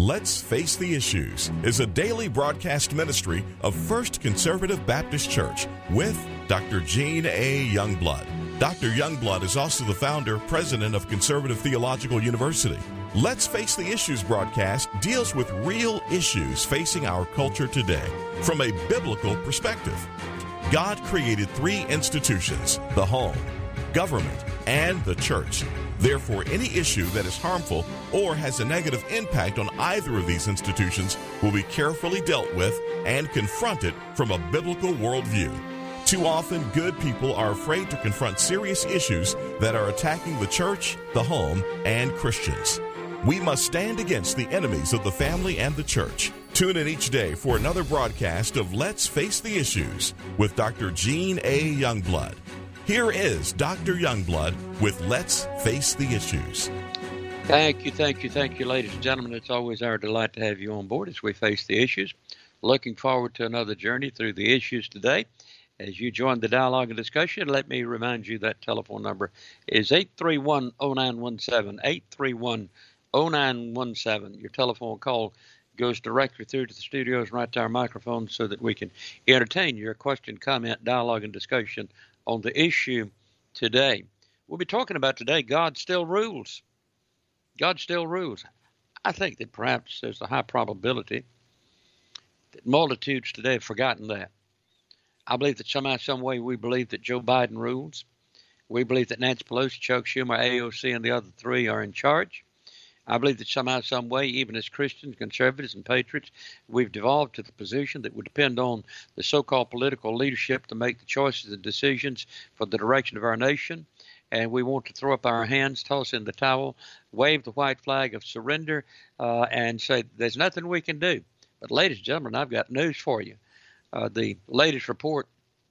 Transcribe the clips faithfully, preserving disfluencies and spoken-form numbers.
Let's Face the Issues is a daily broadcast ministry of First Conservative Baptist Church with Doctor Gene A. Youngblood. Doctor Youngblood is also the founder, president of Conservative Theological University. Let's Face the Issues broadcast deals with real issues facing our culture today from a biblical perspective. God created three institutions: the home, government, and the church. Therefore, any issue that is harmful or has a negative impact on either of these institutions will be carefully dealt with and confronted from a biblical worldview. Too often, good people are afraid to confront serious issues that are attacking the church, the home, and Christians. We must stand against the enemies of the family and the church. Tune in each day for another broadcast of Let's Face the Issues with Doctor Gene A. Youngblood. Here is Doctor Youngblood with Let's Face the Issues. Thank you, thank you, thank you, ladies and gentlemen. It's always our delight to have you on board as we face the issues. Looking forward to another journey through the issues today. As you join the dialogue and discussion, let me remind you that telephone number is eight three one, oh nine one seven, eight three one, oh nine one seven. Your telephone call goes directly through to the studios, right to our microphone, so that we can entertain your question, comment, dialogue, and discussion on the issue today. We'll be talking about today, God still rules. God still rules. I think that perhaps there's a high probability that multitudes today have forgotten that. I believe that somehow, some way, we believe that Joe Biden rules. We believe that Nancy Pelosi, Chuck Schumer, A O C, and the other three are in charge. I believe that somehow, some way, even as Christians, conservatives, and patriots, we've devolved to the position that would depend on the so-called political leadership to make the choices and decisions for the direction of our nation. And we want to throw up our hands, toss in the towel, wave the white flag of surrender, uh, and say there's nothing we can do. But ladies and gentlemen, I've got news for you. Uh, the latest report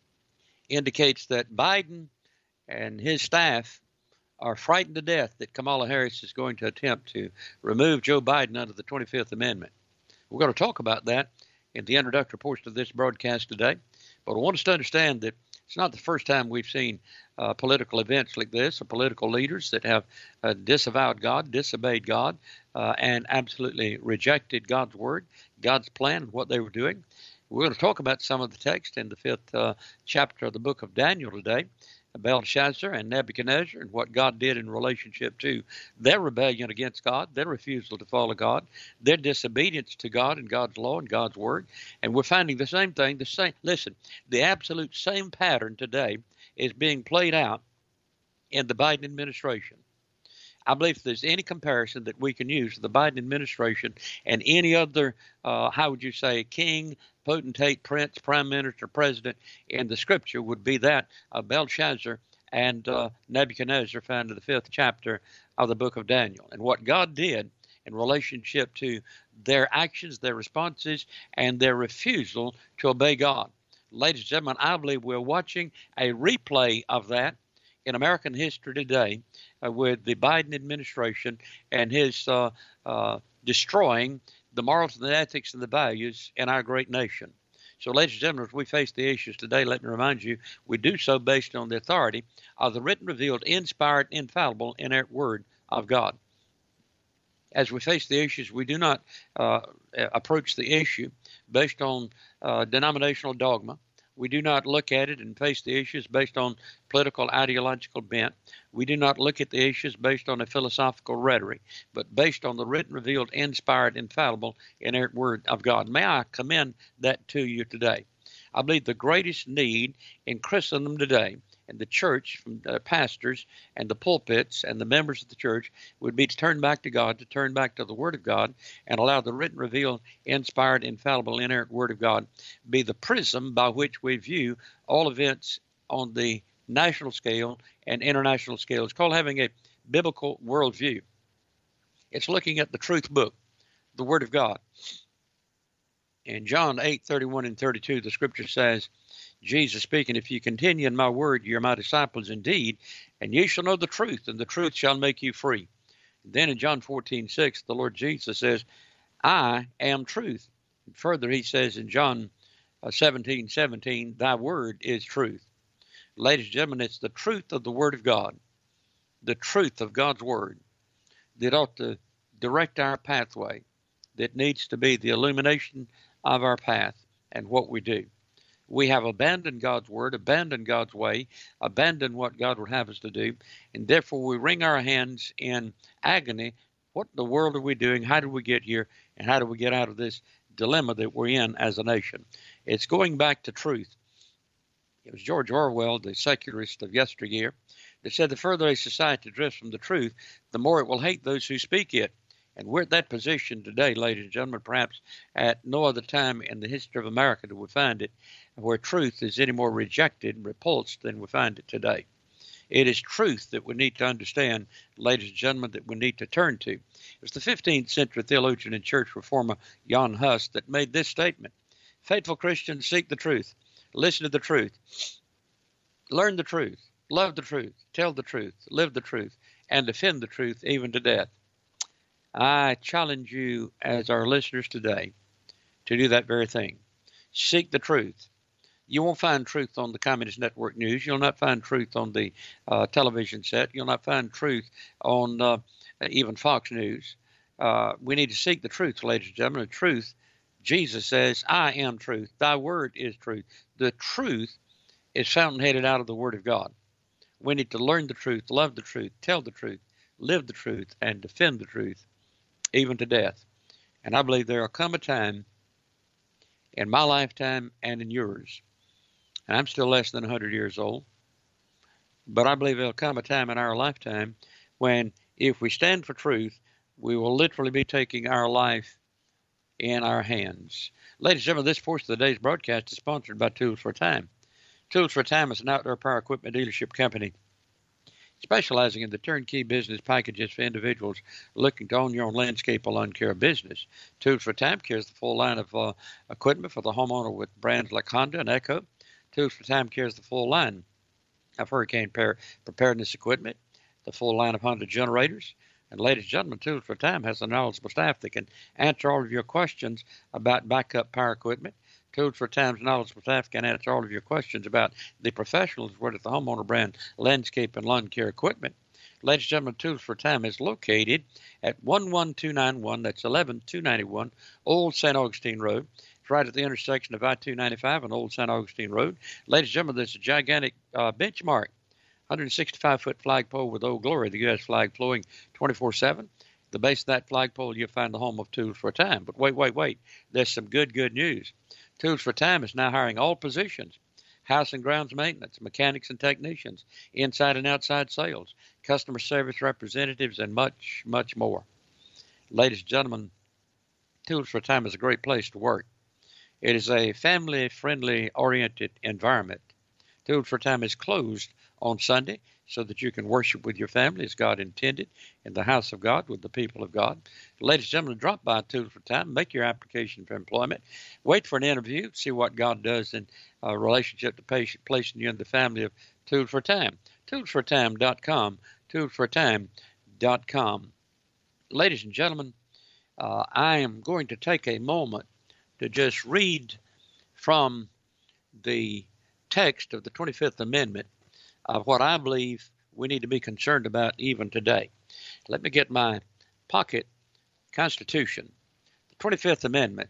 indicates that Biden and his staff are frightened to death that Kamala Harris is going to attempt to remove Joe Biden under the twenty-fifth Amendment. We're going to talk about that in the introductory portion of this broadcast today. But I want us to understand that it's not the first time we've seen uh, political events like this, or political leaders that have uh, disavowed God, disobeyed God, uh, and absolutely rejected God's word, God's plan, and what they were doing. We're going to talk about some of the text in the fifth uh, chapter of the book of Daniel today. Belshazzar and Nebuchadnezzar, and what God did in relationship to their rebellion against God, their refusal to follow God, their disobedience to God and God's law and God's word. And we're finding the same thing, the same, listen, the absolute same pattern today is being played out in the Biden administration. I believe if there's any comparison that we can use the Biden administration and any other, uh, how would you say, king, potentate, prince, prime minister, president in the scripture, would be that of Belshazzar and uh, Nebuchadnezzar, found in the fifth chapter of the book of Daniel. And what God did in relationship to their actions, their responses, and their refusal to obey God. Ladies and gentlemen, I believe we're watching a replay of that in American history today, uh, with the Biden administration and his uh, uh, destroying the morals and the ethics and the values in our great nation. So, ladies and gentlemen, as we face the issues today, let me remind you, we do so based on the authority of the written, revealed, inspired, infallible, inerrant word of God. As we face the issues, we do not uh, approach the issue based on uh, denominational dogma. We do not look at it and face the issues based on political ideological bent. We do not look at the issues based on a philosophical rhetoric, but based on the written, revealed, inspired, infallible, inerrant word of God. May I commend that to you today. I believe the greatest need in Christendom today, and the church, from the pastors and the pulpits and the members of the church, would be to turn back to God, to turn back to the Word of God, and allow the written, revealed, inspired, infallible, inerrant Word of God be the prism by which we view all events on the national scale and international scale. It's called having a biblical worldview. It's looking at the truth book, the Word of God. In John eight, thirty-one and thirty-two, the scripture says, Jesus speaking, if you continue in my word, you're my disciples indeed, and ye shall know the truth, and the truth shall make you free. And then in John fourteen, six, the Lord Jesus says, I am truth. And further, he says in John seventeen, seventeen, thy word is truth. Ladies and gentlemen, it's the truth of the word of God, the truth of God's word, that ought to direct our pathway, that needs to be the illumination of our path and what we do. We have abandoned God's word, abandoned God's way, abandoned what God would have us to do, and therefore we wring our hands in agony. What in the world are we doing? How did we get here? And how do we get out of this dilemma that we're in as a nation? It's going back to truth. It was George Orwell, the secularist of yesteryear, that said the further a society drifts from the truth, the more it will hate those who speak it. And we're at that position today, ladies and gentlemen, perhaps at no other time in the history of America do we find it where truth is any more rejected and repulsed than we find it today. It is truth that we need to understand, ladies and gentlemen, that we need to turn to. It was the fifteenth century theologian and church reformer Jan Hus that made this statement: faithful Christians, seek the truth, listen to the truth, learn the truth, love the truth, tell the truth, live the truth, and defend the truth even to death. I challenge you as our listeners today to do that very thing. Seek the truth. You won't find truth on the Communist Network News. You'll not find truth on the uh, television set. You'll not find truth on uh, even Fox News. Uh, we need to seek the truth, ladies and gentlemen. The truth, Jesus says, I am truth. Thy word is truth. The truth is fountainheaded out of the word of God. We need to learn the truth, love the truth, tell the truth, live the truth, and defend the truth, even to death. And I believe there will come a time in my lifetime and in yours, and I'm still less than one hundred years old, but I believe there will come a time in our lifetime when, if we stand for truth, we will literally be taking our life in our hands. Ladies and gentlemen, this portion of the day's broadcast is sponsored by Tools for Time. Tools for Time is an outdoor power equipment dealership company specializing in the turnkey business packages for individuals looking to own your own landscape or lawn care business. Tools for Time carries the full line of uh, equipment for the homeowner with brands like Honda and Echo. Tools for Time carries the full line of hurricane preparedness equipment, the full line of Honda generators. And ladies and gentlemen, Tools for Time has a knowledgeable staff that can answer all of your questions about backup power equipment. Tools for Time's knowledgeable staff can answer all of your questions about the professionals with the homeowner brand landscape and lawn care equipment. Ladies and gentlemen, Tools for Time is located at one one two nine one, that's eleven two ninety-one Old Saint Augustine Road. It's right at the intersection of I two ninety-five and Old Saint Augustine Road. Ladies and gentlemen, there's a gigantic uh, benchmark, one hundred sixty-five foot flagpole with Old Glory, the U S flag flowing twenty-four seven. The base of that flagpole, you'll find the home of Tools for Time. But wait, wait, wait. There's some good, good news. Tools for Time is now hiring all positions: house and grounds maintenance, mechanics and technicians, inside and outside sales, customer service representatives, and much, much more. Ladies and gentlemen, Tools for Time is a great place to work. It is a family-friendly oriented environment. Tools for Time is closed on Sunday so that you can worship with your family as God intended in the house of God with the people of God. Ladies and gentlemen, drop by Tools for Time, make your application for employment, wait for an interview, see what God does in uh, relationship to patient, placing you in the family of Tools for Time. tools for time dot com, tools for time dot com. Ladies and gentlemen, uh, I am going to take a moment to just read from the text of the twenty-fifth Amendment of what I believe we need to be concerned about even today. Let me get my pocket Constitution. The twenty-fifth Amendment.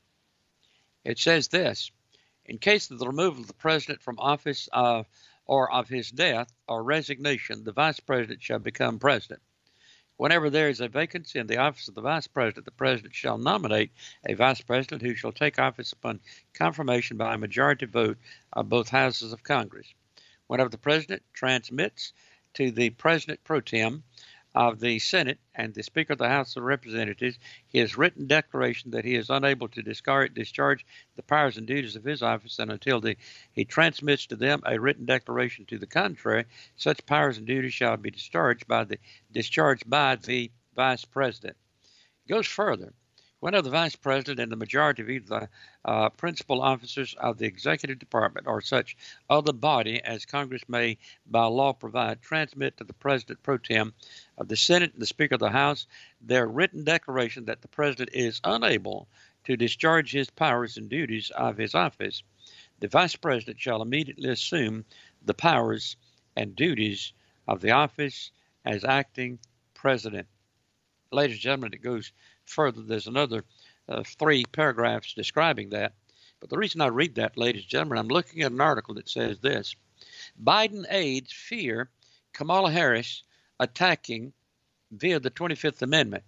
It says this: in case of the removal of the President from office uh, or of his death or resignation, the Vice President shall become President. Whenever there is a vacancy in the office of the Vice President, the President shall nominate a Vice President who shall take office upon confirmation by a majority vote of both houses of Congress. Whenever the President transmits to the President pro tem of the Senate and the Speaker of the House of Representatives his written declaration that he is unable to discard, discharge the powers and duties of his office, and until the, he transmits to them a written declaration to the contrary, such powers and duties shall be discharged by the discharged by the Vice President. It goes further. Whenever the Vice President and the majority of either the uh, principal officers of the Executive Department or such other body as Congress may by law provide transmit to the President pro tem of the Senate and the Speaker of the House their written declaration that the President is unable to discharge his powers and duties of his office, the Vice President shall immediately assume the powers and duties of the office as acting President. Ladies and gentlemen, it goes further. There's another uh, three paragraphs describing that. But the reason I read that, ladies and gentlemen, I'm looking at an article that says this: Biden aides fear Kamala Harris attacking via the twenty-fifth Amendment.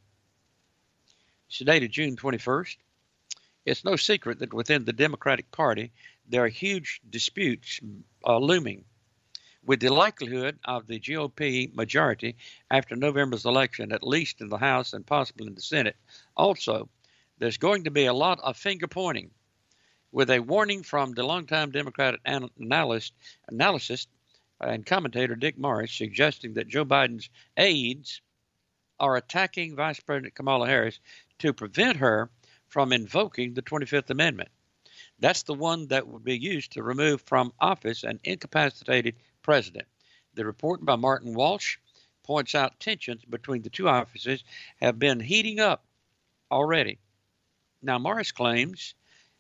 It's dated June twenty-first. It's no secret that within the Democratic Party, there are huge disputes uh, looming, with the likelihood of the G O P majority after November's election, at least in the House and possibly in the Senate. Also, there's going to be a lot of finger pointing, with a warning from the longtime Democratic analyst, analyst and commentator Dick Morris suggesting that Joe Biden's aides are attacking Vice President Kamala Harris to prevent her from invoking the twenty-fifth Amendment. That's the one that would be used to remove from office an incapacitated president. The report by Martin Walsh points out tensions between the two offices have been heating up already. Now, Morris claims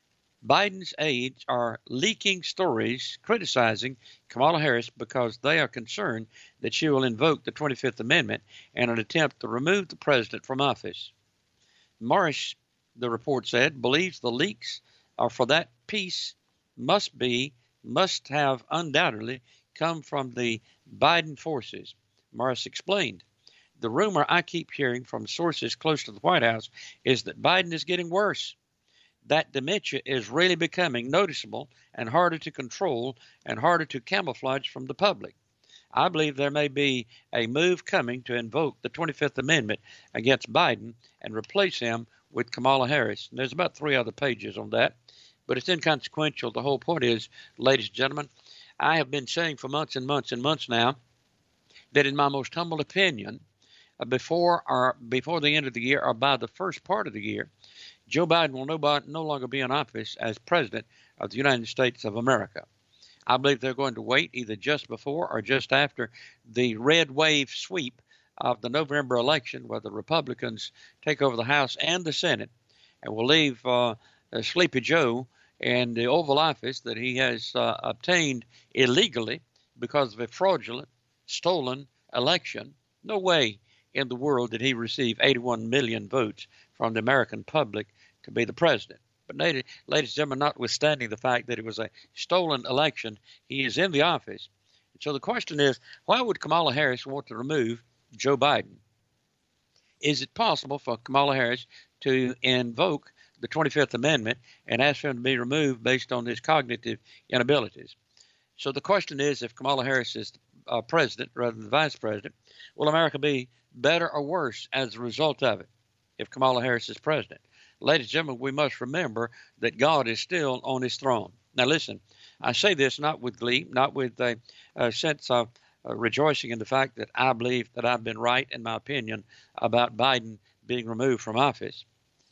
Biden's aides are leaking stories criticizing Kamala Harris because they are concerned that she will invoke the twenty-fifth Amendment in an attempt to remove the president from office. Morris, the report said, believes the leaks are for that piece must be, must have undoubtedly come from the Biden forces. Morris explained, the rumor I keep hearing from sources close to the White House is that Biden is getting worse. That dementia is really becoming noticeable and harder to control and harder to camouflage from the public. I believe there may be a move coming to invoke the twenty-fifth Amendment against Biden and replace him with Kamala Harris. And there's about three other pages on that, but it's inconsequential. The whole point is, ladies and gentlemen, I have been saying for months and months and months now that in my most humble opinion, uh, before or before the end of the year or by the first part of the year, Joe Biden will no, no longer be in office as president of the United States of America. I believe they're going to wait either just before or just after the red wave sweep of the November election, where the Republicans take over the House and the Senate, and will leave uh, Sleepy Joe in the Oval Office that he has uh, obtained illegally because of a fraudulent, stolen election. No way in the world did he receive eighty-one million votes from the American public to be the president. But ladies and gentlemen, notwithstanding the fact that it was a stolen election, he is in the office. So the question is, why would Kamala Harris want to remove Joe Biden? Is it possible for Kamala Harris to invoke the twenty-fifth Amendment and ask for him to be removed based on his cognitive inabilities? So the question is, if Kamala Harris is uh, president rather than vice president, will America be better or worse as a result of it if Kamala Harris is president? Ladies and gentlemen, we must remember that God is still on his throne. Now listen, I say this not with glee, not with a, a sense of uh, rejoicing in the fact that I believe that I've been right in my opinion about Biden being removed from office.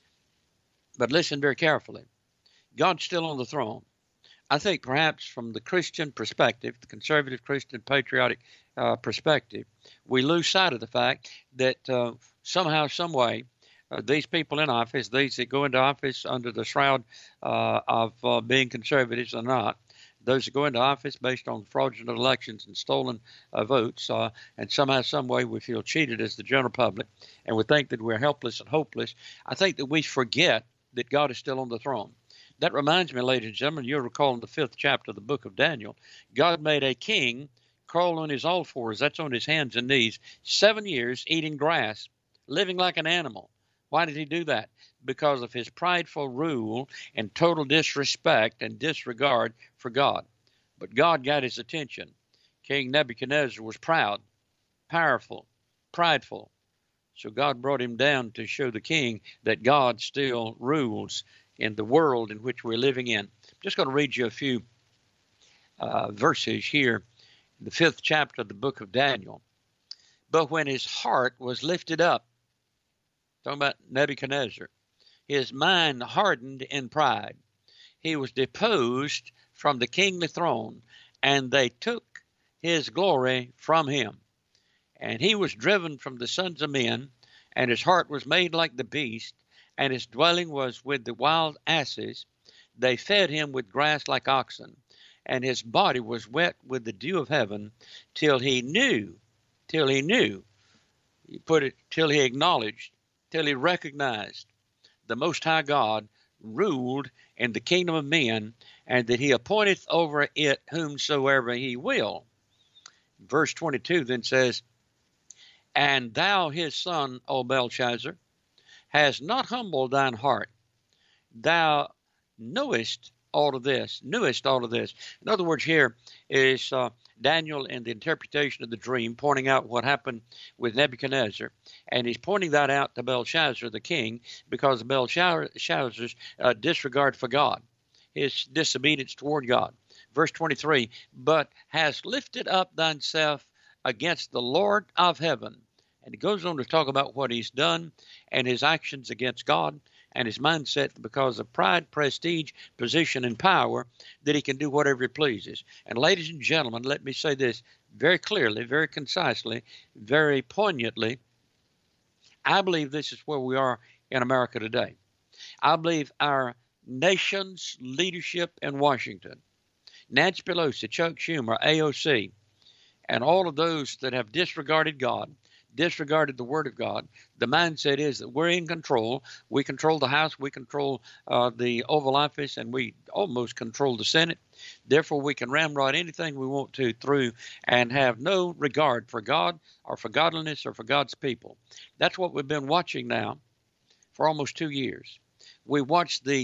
But listen very carefully. God's still on the throne. I think perhaps from the Christian perspective, the conservative Christian patriotic uh, perspective, we lose sight of the fact that uh, somehow, some way, uh, these people in office, these that go into office under the shroud uh, of uh, being conservatives or not, those that go into office based on fraudulent elections and stolen uh, votes, uh, and somehow, some way we feel cheated as the general public, and we think that we're helpless and hopeless. I think that we forget that God is still on the throne. That reminds me, ladies and gentlemen, you'll recall in the fifth chapter of the book of Daniel, God made a king crawl on his all fours, that's on his hands and knees, seven years eating grass, living like an animal. Why did he do that? Because of his prideful rule and total disrespect and disregard for God. But God got his attention. King Nebuchadnezzar was proud, powerful, prideful. So God brought him down to show the king that God still rules in the world in which we're living in. I'm just going to read you a few uh, verses here in the fifth chapter of the book of Daniel. But when his heart was lifted up, talking about Nebuchadnezzar, his mind hardened in pride. He was deposed from the kingly throne, and they took his glory from him. And he was driven from the sons of men, and his heart was made like the beast, and his dwelling was with the wild asses. They fed him with grass like oxen, and his body was wet with the dew of heaven, till he knew, till he knew, you put it, till he acknowledged till he recognized the Most High God ruled in the kingdom of men, and that he appointeth over it whomsoever he will. Verse twenty-two then says, And thou his son, O Belshazzar, hast not humbled thine heart. Thou knowest all of this, knewest all of this. In other words, here is uh, Daniel in the interpretation of the dream pointing out what happened with Nebuchadnezzar, and he's pointing that out to Belshazzar, the king, because of Belshazzar's uh, disregard for God, his disobedience toward God. Verse twenty-three, But hast lifted up thyself against the Lord of heaven. And he goes on to talk about what he's done and his actions against God, and his mindset because of pride, prestige, position, and power, that he can do whatever he pleases. And ladies and gentlemen, let me say this very clearly, very concisely, very poignantly. I believe this is where we are in America today. I believe our nation's leadership in Washington, Nancy Pelosi, Chuck Schumer, A O C, and all of those that have disregarded God, disregarded the Word of God, the mindset is that we're in control. We control the House, we control uh, the Oval Office, and we almost control the Senate. Therefore, we can ramrod anything we want to through and have no regard for God or for godliness or for God's people. That's what we've been watching now for almost two years. We watched the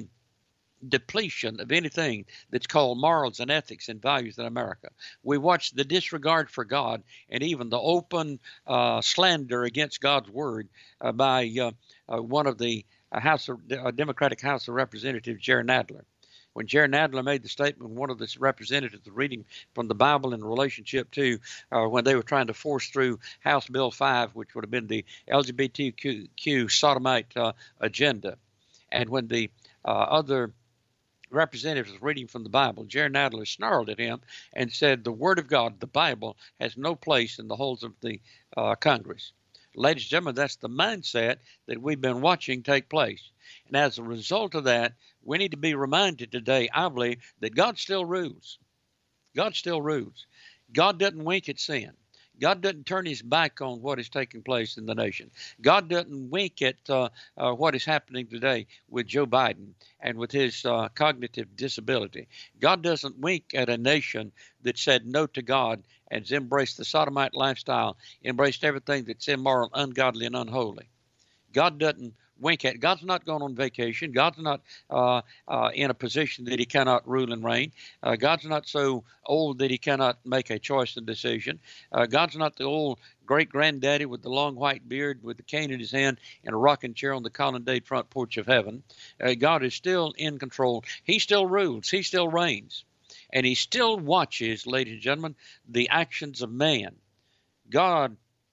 depletion of anything that's called morals and ethics and values in America. We watch the disregard for God and even the open uh, slander against God's word uh, by uh, uh, one of the uh, House of, uh, Democratic House of Representatives, Jerry Nadler. When Jerry Nadler made the statement, one of the representatives reading from the Bible in relationship to uh, when they were trying to force through House Bill five, which would have been the L G B T Q sodomite uh, agenda. And when the uh, other representative was reading from the Bible, Jerry Nadler snarled at him and said, the Word of God, the Bible, has no place in the halls of the uh, Congress. Ladies and gentlemen, that's the mindset that we've been watching take place. And as a result of that, we need to be reminded today, I believe, that God still rules. God still rules. God doesn't wink at sin. God doesn't turn his back on what is taking place in the nation. God doesn't wink at uh, uh, what is happening today with Joe Biden and with his uh, cognitive disability. God doesn't wink at a nation that said no to God and has embraced the sodomite lifestyle, embraced everything that's immoral, ungodly, and unholy. God doesn't wink at. God's not going on vacation. God's not uh, uh, in a position that he cannot rule and reign. Uh, God's not so old that he cannot make a choice and decision. Uh, God's not the old great-granddaddy with the long white beard with the cane in his hand and a rocking chair on the colonnade front porch of heaven. Uh, God is still in control. He still rules. He still reigns. And he still watches, ladies and gentlemen, the actions of man. God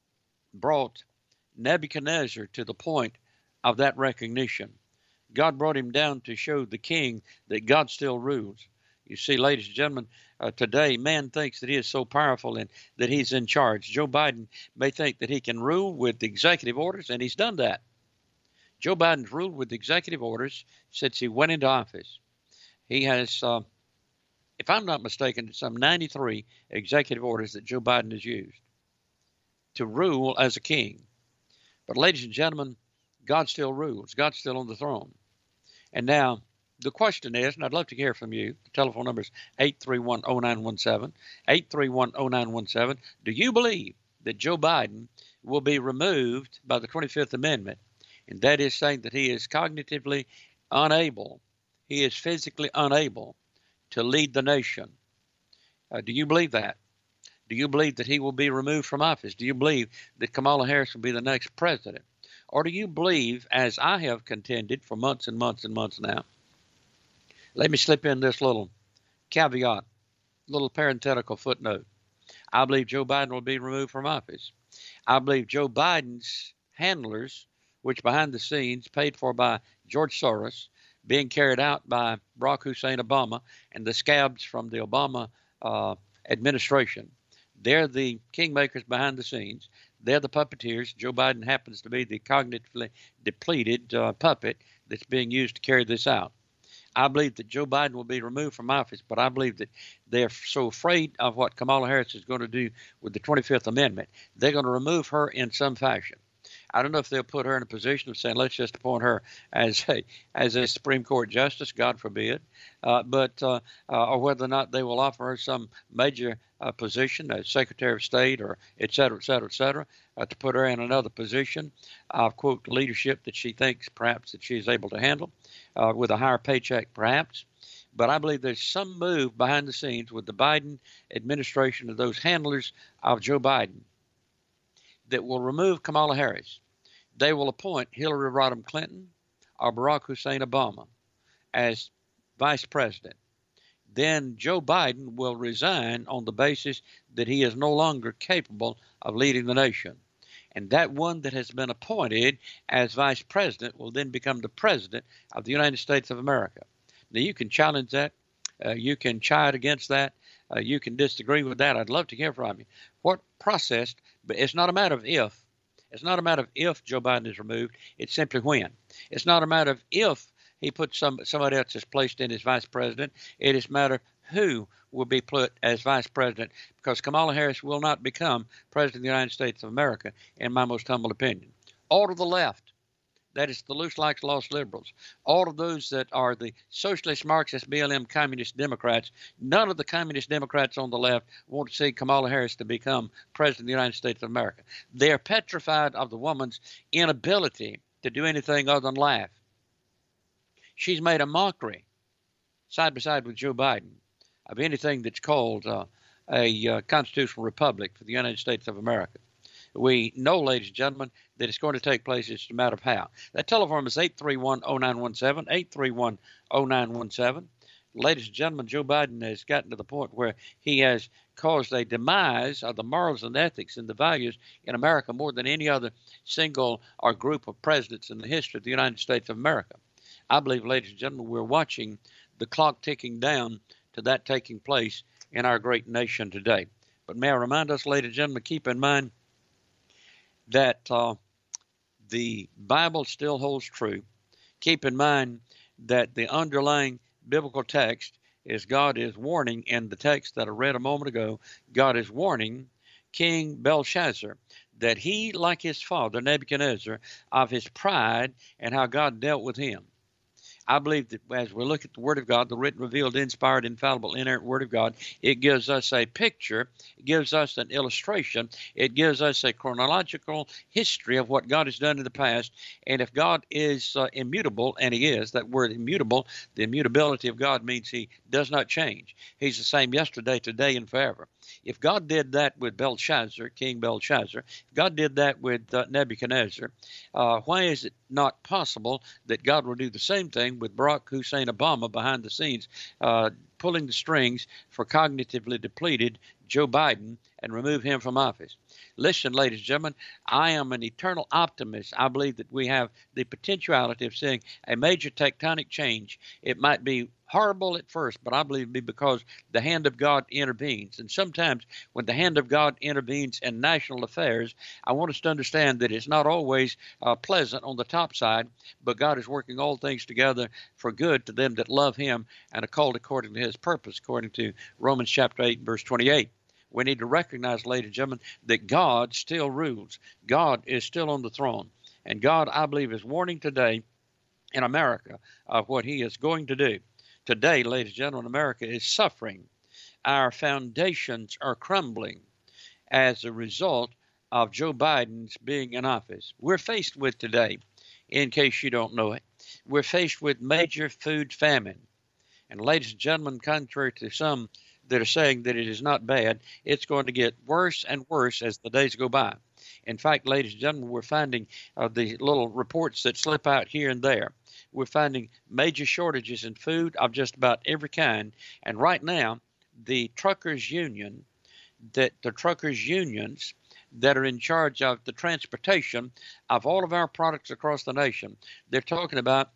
brought Nebuchadnezzar to the point of that recognition. God brought him down to show the king that God still rules. You see, ladies and gentlemen, uh, today man thinks that he is so powerful and that he's in charge. Joe Biden may think that he can rule with executive orders, and he's done that. Joe Biden's ruled with executive orders since he went into office. He has, uh, if I'm not mistaken, some ninety-three executive orders that Joe Biden has used to rule as a king. But ladies and gentlemen, God still rules. God's still on the throne. And now the question is, and I'd love to hear from you, the telephone number is eight three one, oh nine one seven, eight three one, oh nine one seven. Do you believe that Joe Biden will be removed by the twenty-fifth Amendment? And that is saying that he is cognitively unable, he is physically unable to lead the nation. Uh, do you believe that? Do you believe that he will be removed from office? Do you believe that Kamala Harris will be the next president? Or do you believe, as I have contended for months and months and months now, let me slip in this little caveat, little parenthetical footnote. I believe Joe Biden will be removed from office. I believe Joe Biden's handlers, which behind the scenes paid for by George Soros, being carried out by Barack Hussein Obama and the scabs from the Obama uh, administration, they're the kingmakers behind the scenes. They're the puppeteers. Joe Biden happens to be the cognitively depleted uh, puppet that's being used to carry this out. I believe that Joe Biden will be removed from office, but I believe that they're so afraid of what Kamala Harris is going to do with the twenty-fifth Amendment, they're going to remove her in some fashion. I don't know if they'll put her in a position of saying, let's just appoint her as a as a Supreme Court justice, God forbid, uh, but uh, uh, or whether or not they will offer her some major uh, position as Secretary of State or et cetera, et cetera, et cetera, uh, to put her in another position of, quote, leadership that she thinks perhaps that she's able to handle uh, with a higher paycheck, perhaps. But I believe there's some move behind the scenes with the Biden administration of those handlers of Joe Biden that will remove Kamala Harris. They will appoint Hillary Rodham Clinton or Barack Hussein Obama as vice president. Then Joe Biden will resign on the basis that he is no longer capable of leading the nation. And that one that has been appointed as vice president will then become the president of the United States of America. Now, you can challenge that. Uh, you can chide against that. Uh, you can disagree with that. I'd love to hear from you. What process, but it's not a matter of if. It's not a matter of if Joe Biden is removed. It's simply when. It's not a matter of if he puts some somebody else is placed in as vice president. It is a matter of who will be put as vice president, because Kamala Harris will not become president of the United States of America, in my most humble opinion. All to the left. That is the loose likes lost liberals. All of those that are the socialist, Marxist, B L M, communist Democrats, none of the communist Democrats on the left want to see Kamala Harris to become president of the United States of America. They are petrified of the woman's inability to do anything other than laugh. She's made a mockery, side by side with Joe Biden, of anything that's called uh, a uh, constitutional republic for the United States of America. We know, ladies and gentlemen, that it's going to take place. It's a matter of how. That telephone is eight three one, oh nine one seven, eight three one, oh nine one seven. Ladies and gentlemen, Joe Biden has gotten to the point where he has caused a demise of the morals and ethics and the values in America more than any other single or group of presidents in the history of the United States of America. I believe, ladies and gentlemen, we're watching the clock ticking down to that taking place in our great nation today. But may I remind us, ladies and gentlemen, keep in mind that uh, the Bible still holds true. Keep in mind that the underlying biblical text is God is warning, in the text that I read a moment ago, God is warning King Belshazzar that he, like his father Nebuchadnezzar, of his pride and how God dealt with him. I believe that as we look at the Word of God, the written, revealed, inspired, infallible, inerrant Word of God, it gives us a picture, it gives us an illustration, it gives us a chronological history of what God has done in the past. And if God is uh, immutable, and He is, that word immutable, the immutability of God means He does not change. He's the same yesterday, today, and forever. If God did that with Belshazzar, King Belshazzar, if God did that with uh, Nebuchadnezzar, uh, why is it not possible that God will do the same thing with Barack Hussein Obama behind the scenes, uh, pulling the strings for cognitively depleted Joe Biden and remove him from office? Listen, ladies and gentlemen, I am an eternal optimist. I believe that we have the potentiality of seeing a major tectonic change. It might be horrible at first, but I believe it be because the hand of God intervenes. And sometimes when the hand of God intervenes in national affairs, I want us to understand that it's not always uh, pleasant on the top side, but God is working all things together for good to them that love Him and are called according to His purpose, according to Romans chapter eight, verse twenty-eight. We need to recognize, ladies and gentlemen, that God still rules. God is still on the throne. And God, I believe, is warning today in America of what He is going to do. Today, ladies and gentlemen, America is suffering. Our foundations are crumbling as a result of Joe Biden's being in office. We're faced with today, in case you don't know it, we're faced with major food famine. And ladies and gentlemen, contrary to some that are saying that it is not bad, it's going to get worse and worse as the days go by. In fact, ladies and gentlemen, we're finding uh, the little reports that slip out here and there. We're finding major shortages in food of just about every kind. And right now, the truckers union, that the truckers unions that are in charge of the transportation of all of our products across the nation, they're talking about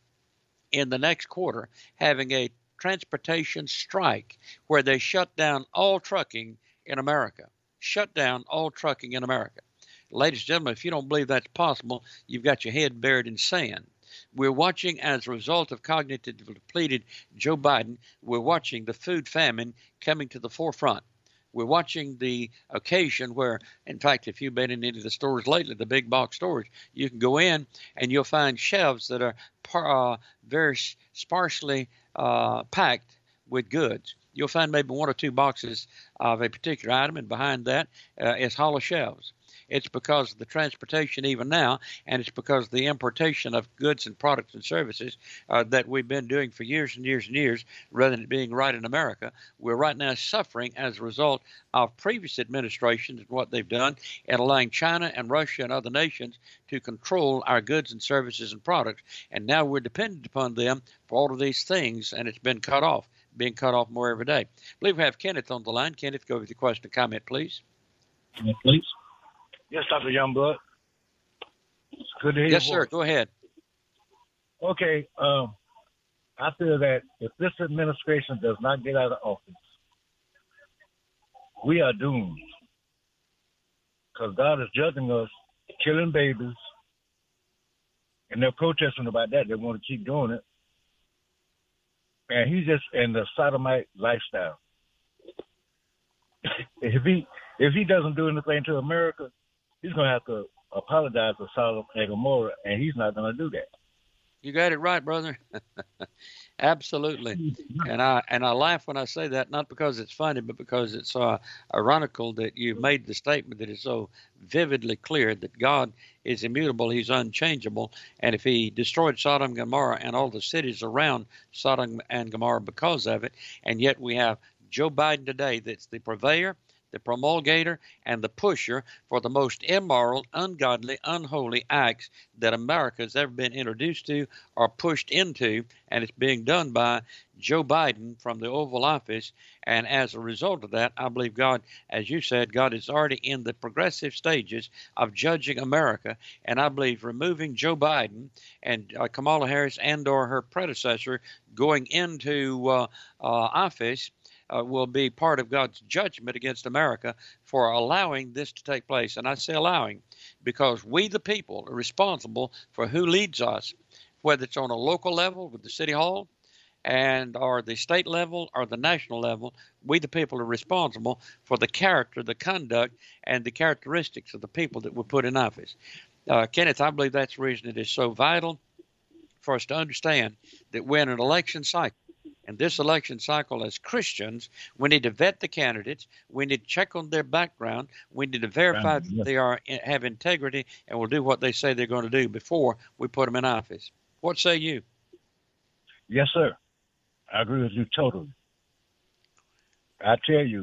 in the next quarter having a transportation strike where they shut down all trucking in America. Shut down all trucking in America. Ladies and gentlemen, if you don't believe that's possible, you've got your head buried in sand. We're watching, as a result of cognitively depleted Joe Biden, we're watching the food famine coming to the forefront. We're watching the occasion where, in fact, if you've been in any of the stores lately, the big box stores, you can go in and you'll find shelves that are uh, very sparsely uh, packed with goods. You'll find maybe one or two boxes of a particular item, and behind that uh, is hollow shelves. It's because of the transportation even now, and it's because of the importation of goods and products and services uh, that we've been doing for years and years and years, rather than it being right in America. We're right now suffering as a result of previous administrations and what they've done in allowing China and Russia and other nations to control our goods and services and products. And now we're dependent upon them for all of these things, and it's been cut off, being cut off more every day. I believe we have Kenneth on the line. Kenneth, go with your question or comment, please. Yes, please. Yes, Doctor Youngblood. It's good to hear Yes, your sir. voice. Go ahead. Okay. Um, I feel that if this administration does not get out of office, we are doomed. Because God is judging us, killing babies, and they're protesting about that. They want to keep doing it. And he's just in the sodomite lifestyle. if he if he doesn't do anything to America, he's going to have to apologize to Sodom and Gomorrah, and he's not going to do that. You got it right, brother. Absolutely. And I and I laugh when I say that, not because it's funny, but because it's uh, ironical that you made the statement that is so vividly clear that God is immutable, he's unchangeable, and if he destroyed Sodom and Gomorrah and all the cities around Sodom and Gomorrah because of it, and yet we have Joe Biden today that's the purveyor, the promulgator, and the pusher for the most immoral, ungodly, unholy acts that America has ever been introduced to or pushed into, and it's being done by Joe Biden from the Oval Office. And as a result of that, I believe God, as you said, God is already in the progressive stages of judging America, and I believe removing Joe Biden and uh, Kamala Harris and or her predecessor going into uh, uh, office Uh, will be part of God's judgment against America for allowing this to take place. And I say allowing because we, the people, are responsible for who leads us, whether it's on a local level with the city hall and or the state level or the national level. We, the people, are responsible for the character, the conduct, and the characteristics of the people that we put in office. Uh, Kenneth, I believe that's the reason it is so vital for us to understand that we're in an election cycle. And this election cycle, as Christians, we need to vet the candidates. We need to check on their background. We need to verify that they are have integrity and will do what they say they're going to do before we put them in office. What say you? Yes, sir. I agree with you totally. I tell you,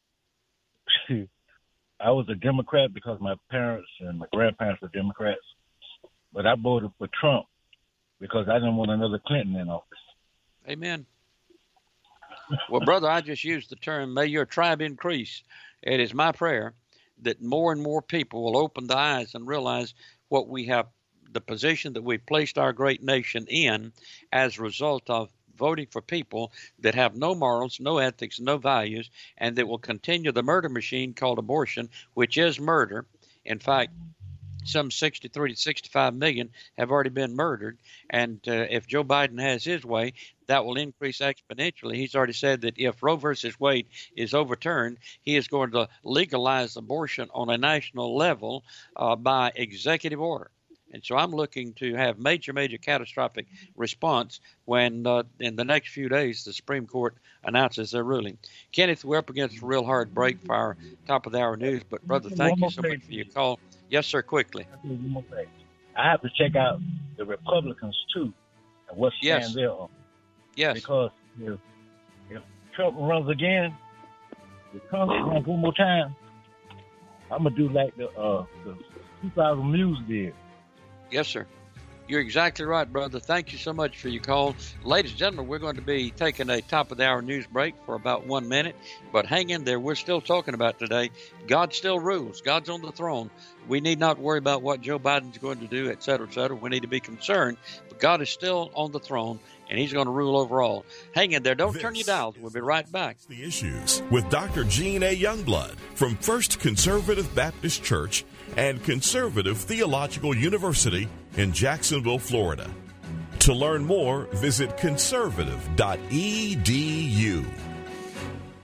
I was a Democrat because my parents and my grandparents were Democrats, but I voted for Trump because I didn't want another Clinton in office. Amen. Well, brother, I just used the term, may your tribe increase. It is my prayer that more and more people will open the eyes and realize what we have, the position that we've placed our great nation in as a result of voting for people that have no morals, no ethics, no values, and that will continue the murder machine called abortion, which is murder. In fact, some sixty-three to sixty-five million have already been murdered. And uh, if Joe Biden has his way, that will increase exponentially. He's already said that if Roe versus Wade is overturned, he is going to legalize abortion on a national level uh, by executive order. And so I'm looking to have major, major catastrophic response when uh, in the next few days the Supreme Court announces their ruling. Kenneth, we're up against a real hard break for our top of the hour news. But, brother, thank you so much for your call. Yes, sir, quickly. I have to check out the Republicans, too, and what stand yes. they're on. Yes. Because if, if Trump runs again, if Trump runs one more time, I'm going to do like the, uh, the two thousand News did. Yes, sir. You're exactly right, brother. Thank you so much for your call. Ladies and gentlemen, we're going to be taking a top-of-the-hour news break for about one minute, but hang in there. We're still talking about today. God still rules. God's on the throne. We need not worry about what Joe Biden's going to do, et cetera, et cetera. We need to be concerned, but God is still on the throne, and he's going to rule over all. Hang in there. Don't this turn your dials. We'll be right back. The Issues with Doctor Gene A. Youngblood from First Conservative Baptist Church and Conservative Theological University in Jacksonville, Florida. To learn more, visit conservative dot e d u.